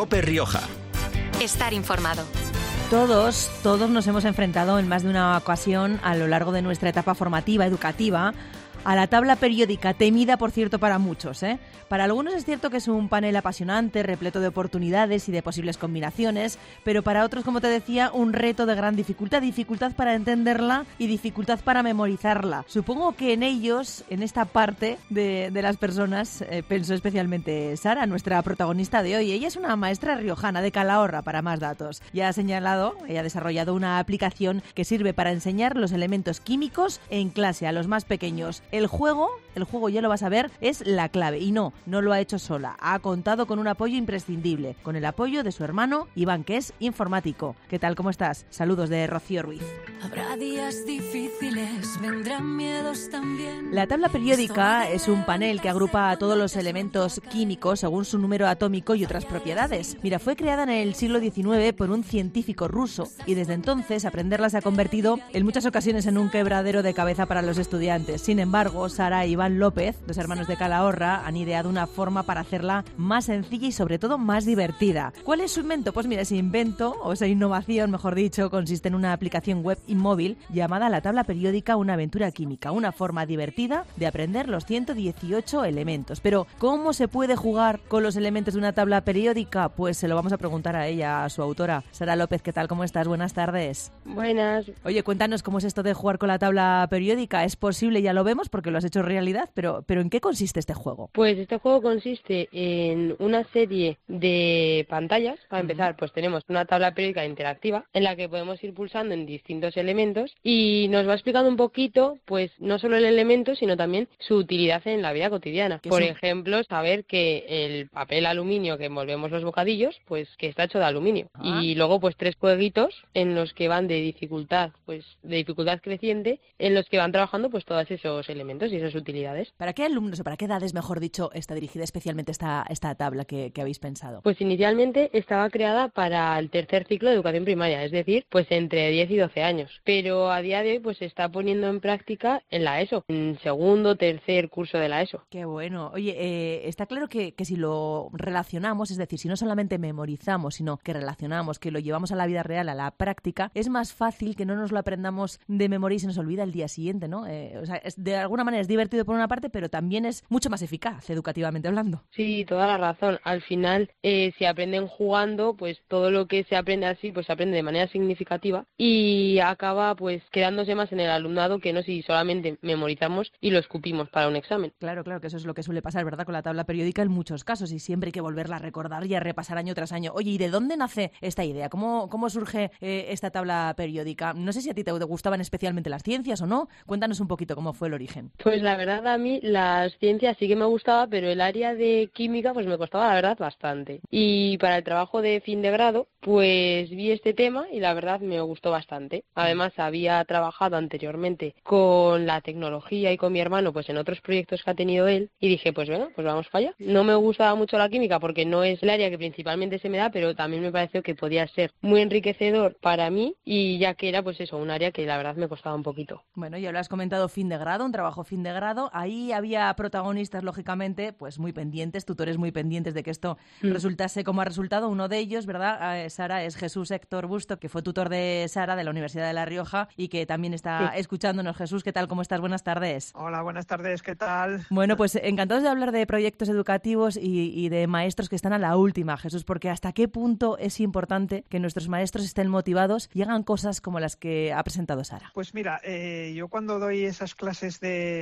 COPE Rioja. Estar informado. Todos nos hemos enfrentado en más de una ocasión a lo largo de nuestra etapa formativa, educativa, a la tabla periódica, temida, por cierto, para muchos, ¿eh? Para algunos es cierto que es un panel apasionante, repleto de oportunidades y de posibles combinaciones, pero para otros, como te decía, un reto de gran dificultad para entenderla y dificultad para memorizarla. Supongo que en ellos, en esta parte de las personas, pensó especialmente Sara, nuestra protagonista de hoy. Ella es una maestra riojana de Calahorra, para más datos. Ya ha señalado, ella ha desarrollado una aplicación que sirve para enseñar los elementos químicos en clase a los más pequeños. El juego, ya lo vas a ver, es la clave. Y no lo ha hecho sola. Ha contado con un apoyo imprescindible, con el apoyo de su hermano Iván, que es informático. ¿Qué tal? ¿Cómo estás? Saludos de Rocío Ruiz. Habrá días difíciles, vendrán miedos también. La tabla periódica es un panel que agrupa a todos los elementos químicos según su número atómico y otras propiedades. Mira, fue creada en el siglo XIX por un científico ruso y desde entonces aprenderla se ha convertido en muchas ocasiones en un quebradero de cabeza para los estudiantes. Sin embargo, Sara e Iván López, dos hermanos de Calahorra, han ideado una forma para hacerla más sencilla y sobre todo más divertida. ¿Cuál es su invento? Pues mira, ese invento, o esa innovación, mejor dicho, consiste en una aplicación web y móvil llamada La Tabla Periódica, una aventura química, una forma divertida de aprender los 118 elementos. Pero, ¿cómo se puede jugar con los elementos de una tabla periódica? Pues se lo vamos a preguntar a ella, a su autora. Sara López, ¿qué tal? ¿Cómo estás? Buenas tardes. Buenas. Oye, cuéntanos cómo es esto de jugar con la tabla periódica. ¿Es posible? Ya lo vemos porque lo has hecho realidad, pero ¿en qué consiste este juego? Pues este juego consiste en una serie de pantallas. Para empezar, pues tenemos una tabla periódica interactiva en la que podemos ir pulsando en distintos elementos y nos va explicando un poquito, pues no solo el elemento, sino también su utilidad en la vida cotidiana. Por ejemplo, saber que el papel aluminio que envolvemos los bocadillos, pues que está hecho de aluminio. Y luego, pues 3 jueguitos en los que van de dificultad creciente, en los que van trabajando pues todos esos elementos y esas utilidades. ¿Para qué alumnos o para qué edades, mejor dicho, está dirigida especialmente esta tabla que habéis pensado? Pues inicialmente estaba creada para el tercer ciclo de educación primaria, es decir, pues entre 10 y 12 años. Pero a día de hoy pues se está poniendo en práctica en la ESO, en segundo, tercer curso de la ESO. Qué bueno. Oye, está claro que si lo relacionamos, es decir, si no solamente memorizamos, sino que relacionamos, que lo llevamos a la vida real, a la práctica, es más fácil que no nos lo aprendamos de memoria y se nos olvida el día siguiente, ¿no? De alguna manera es divertido por una parte, pero también es mucho más eficaz educativamente hablando. Sí, toda la razón. Al final, si aprenden jugando, pues todo lo que se aprende así, pues se aprende de manera significativa y acaba pues quedándose más en el alumnado que no si solamente memorizamos y lo escupimos para un examen. Claro, que eso es lo que suele pasar, ¿verdad? Con la tabla periódica en muchos casos y siempre hay que volverla a recordar y a repasar año tras año. Oye, ¿y de dónde nace esta idea? ¿Cómo surge esta tabla periódica? No sé si a ti te gustaban especialmente las ciencias o no. Cuéntanos un poquito cómo fue el origen. Pues la verdad a mí las ciencias sí que me gustaba, pero el área de química pues me costaba la verdad bastante. Y para el trabajo de fin de grado pues vi este tema y la verdad me gustó bastante. Además había trabajado anteriormente con la tecnología y con mi hermano pues en otros proyectos que ha tenido él y dije pues venga, pues vamos para allá. No me gustaba mucho la química porque no es el área que principalmente se me da, pero también me pareció que podía ser muy enriquecedor para mí y ya que era pues eso, un área que la verdad me costaba un poquito. Bueno, ya lo has comentado, fin de grado, un trabajo fin de grado. Ahí había protagonistas, lógicamente, pues muy pendientes, tutores muy pendientes de que esto resultase como ha resultado. Uno de ellos, ¿verdad, Sara? Es Jesús Héctor Busto, que fue tutor de Sara de la Universidad de La Rioja y que también está escuchándonos. Jesús, ¿qué tal? ¿Cómo estás? Buenas tardes. Hola, buenas tardes. ¿Qué tal? Bueno, pues encantados de hablar de proyectos educativos y de maestros que están a la última, Jesús, porque ¿hasta qué punto es importante que nuestros maestros estén motivados y hagan cosas como las que ha presentado Sara? Pues mira, yo cuando doy esas clases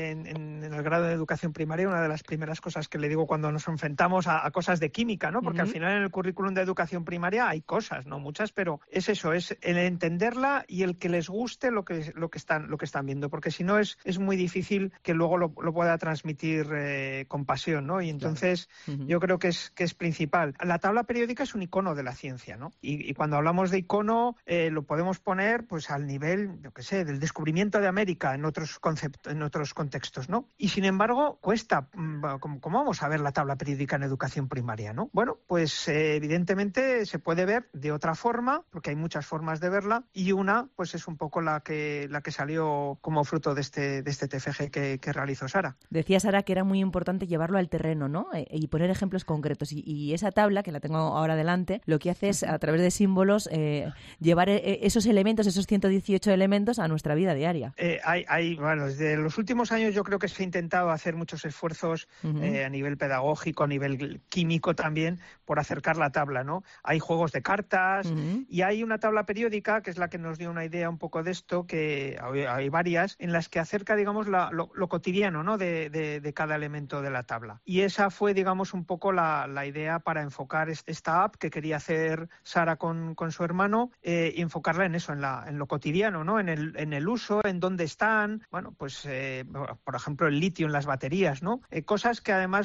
en el grado de educación primaria, una de las primeras cosas que le digo cuando nos enfrentamos a cosas de química, ¿no? Porque al final en el currículum de educación primaria hay cosas, no muchas, pero es eso, es el entenderla y el que les guste lo que están viendo, porque si no es muy difícil que luego lo pueda transmitir con pasión, ¿no? Y entonces yo creo que es principal. La tabla periódica es un icono de la ciencia, ¿no? Y cuando hablamos de icono nuestros contextos, ¿no? Y sin embargo, cuesta. ¿Cómo vamos a ver la tabla periódica en educación primaria, ¿no? Bueno, pues evidentemente se puede ver de otra forma, porque hay muchas formas de verla, y una pues es un poco la que salió como fruto de este TFG que realizó Sara. Decía Sara que era muy importante llevarlo al terreno, ¿no? Y poner ejemplos concretos. Y esa tabla, que la tengo ahora delante, lo que hace es, a través de símbolos, llevar esos elementos, esos 118 elementos a nuestra vida diaria. Bueno, desde los últimos años yo creo que se ha intentado hacer muchos esfuerzos a nivel pedagógico, a nivel químico también, por acercar la tabla, ¿no? Hay juegos de cartas y hay una tabla periódica, que es la que nos dio una idea un poco de esto, que hay varias, en las que acerca, digamos, lo cotidiano, ¿no? de cada elemento de la tabla. Y esa fue, digamos, un poco la idea para enfocar esta app que quería hacer Sara con su hermano, y enfocarla en eso, en lo cotidiano, ¿no? En el uso, en dónde están, bueno, pues por ejemplo el litio en las baterías, ¿no? Cosas que además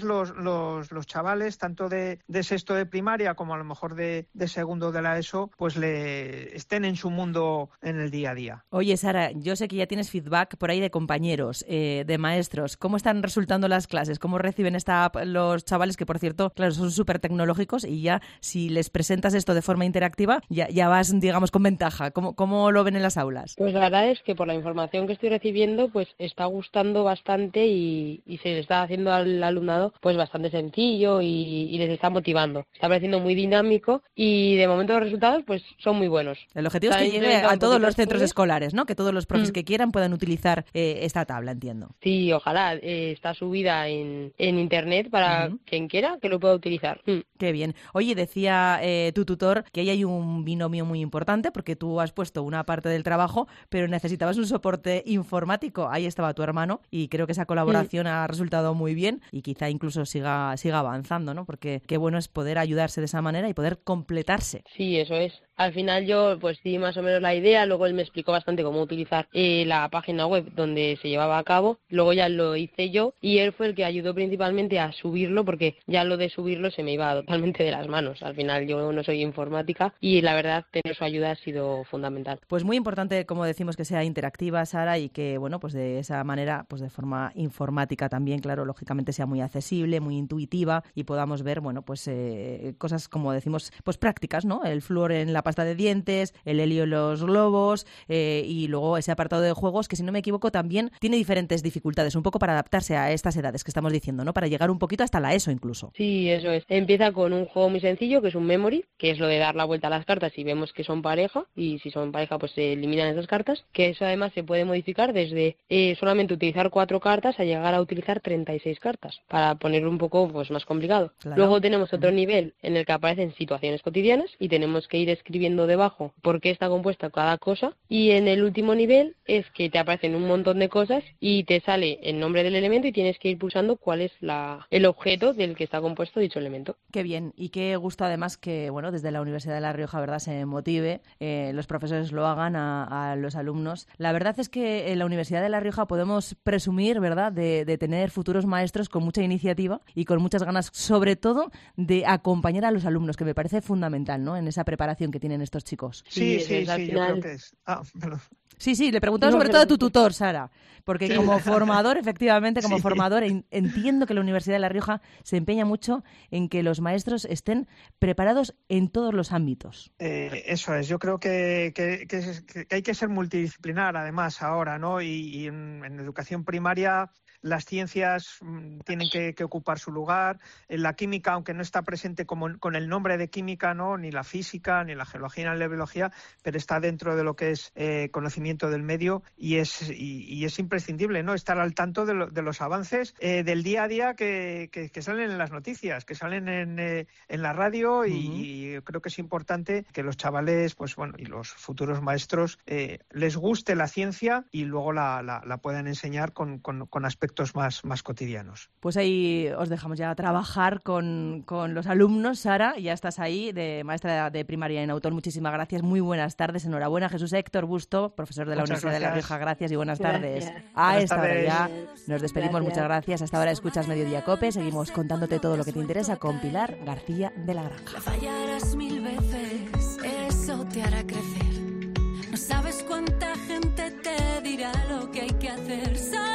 los chavales, tanto de sexto de primaria como a lo mejor de segundo de la ESO, pues estén en su mundo en el día a día. Oye, Sara, yo sé que ya tienes feedback por ahí de compañeros, de maestros. ¿Cómo están resultando las clases? ¿Cómo reciben esta app los chavales, que por cierto, claro, son súper tecnológicos, y ya si les presentas esto de forma interactiva, ya vas, digamos, con ventaja? ¿Cómo lo ven en las aulas? Pues la verdad es que por la información que estoy recibiendo, pues está gustando bastante y se le está haciendo al alumnado pues bastante sencillo y les está motivando. Está pareciendo muy dinámico y de momento los resultados pues son muy buenos. El objetivo es que llegue a todos los centros escolares, ¿no? Que todos los profes que quieran puedan utilizar esta tabla, entiendo. Sí, ojalá. Está subida en internet para quien quiera que lo pueda utilizar. Qué bien. Oye, decía tu tutor que ahí hay un binomio muy importante, porque tú has puesto una parte del trabajo, pero necesitabas un soporte informático. Ahí estaba tu hermano y creo que esa colaboración ha resultado muy bien y quizá incluso siga avanzando, ¿no? Porque qué bueno es poder ayudarse de esa manera y poder completarse. Sí, eso es. Al final yo pues di más o menos la idea, luego él me explicó bastante cómo utilizar la página web donde se llevaba a cabo, luego ya lo hice yo y él fue el que ayudó principalmente a subirlo, porque ya lo de subirlo se me iba totalmente de las manos. Al final yo no soy informática y la verdad tener su ayuda ha sido fundamental. Pues muy importante, como decimos, que sea interactiva, Sara, y que bueno, pues de esa manera, pues de forma informática también, claro, lógicamente sea muy accesible, muy intuitiva y podamos ver, bueno, pues cosas, como decimos, pues prácticas, ¿no? El flúor en la pasta de dientes, el helio en los globos, y luego ese apartado de juegos que, si no me equivoco, también tiene diferentes dificultades, un poco para adaptarse a estas edades que estamos diciendo, ¿no? Para llegar un poquito hasta la ESO incluso. Sí, eso es. Empieza con un juego muy sencillo, que es un memory, que es lo de dar la vuelta a las cartas y vemos que son pareja, y si son pareja pues se eliminan esas cartas, que eso además se puede modificar desde solamente utilizar 4 cartas a llegar a utilizar 36 cartas, para ponerlo un poco pues más complicado. Claro. Luego tenemos otro nivel en el que aparecen situaciones cotidianas y tenemos que ir escribiendo debajo por qué está compuesta cada cosa, y en el último nivel es que te aparecen un montón de cosas y te sale el nombre del elemento y tienes que ir pulsando cuál es el objeto del que está compuesto dicho elemento. Qué bien, y qué gusto además que, bueno, desde la Universidad de La Rioja, ¿verdad?, se motive, los profesores lo hagan a los alumnos. La verdad es que en la Universidad de La Rioja podemos presumir, ¿verdad?, de tener futuros maestros con mucha iniciativa y con muchas ganas, sobre todo, de acompañar a los alumnos, que me parece fundamental, ¿no?, en esa preparación que tienen estos chicos. Sí, yo creo que es. Perdón. Sí, le preguntaba sobre todo a tu tutor, Sara, porque como formador, efectivamente, como formador, entiendo que la Universidad de La Rioja se empeña mucho en que los maestros estén preparados en todos los ámbitos. Eso es, yo creo que hay que ser multidisciplinar además ahora, ¿no? Y en educación primaria las ciencias tienen que ocupar su lugar. En la química, aunque no está presente con el nombre de química, ¿no?, ni la física, ni la geología, ni la biología, pero está dentro de lo que es conocimiento del medio, y es imprescindible, ¿no?, estar al tanto de los avances del día a día que salen en las noticias, que salen en la radio, y creo que es importante que los chavales, pues bueno, y los futuros maestros les guste la ciencia y luego la puedan enseñar con aspectos más cotidianos. Pues ahí os dejamos ya trabajar con los alumnos. Sara, ya estás ahí, de maestra de primaria en Autón. Muchísimas gracias, muy buenas tardes, enhorabuena. Jesús Héctor Busto, profesor de la Universidad de La Rioja, gracias y buenas tardes. A esta hora ya nos despedimos, muchas gracias. Hasta ahora escuchas Mediodía Cope, seguimos contándote todo lo que te interesa con Pilar García de la Granja. Fallarás 1000 veces, eso te hará crecer. No sabes cuánta gente te dirá lo que hay que hacer.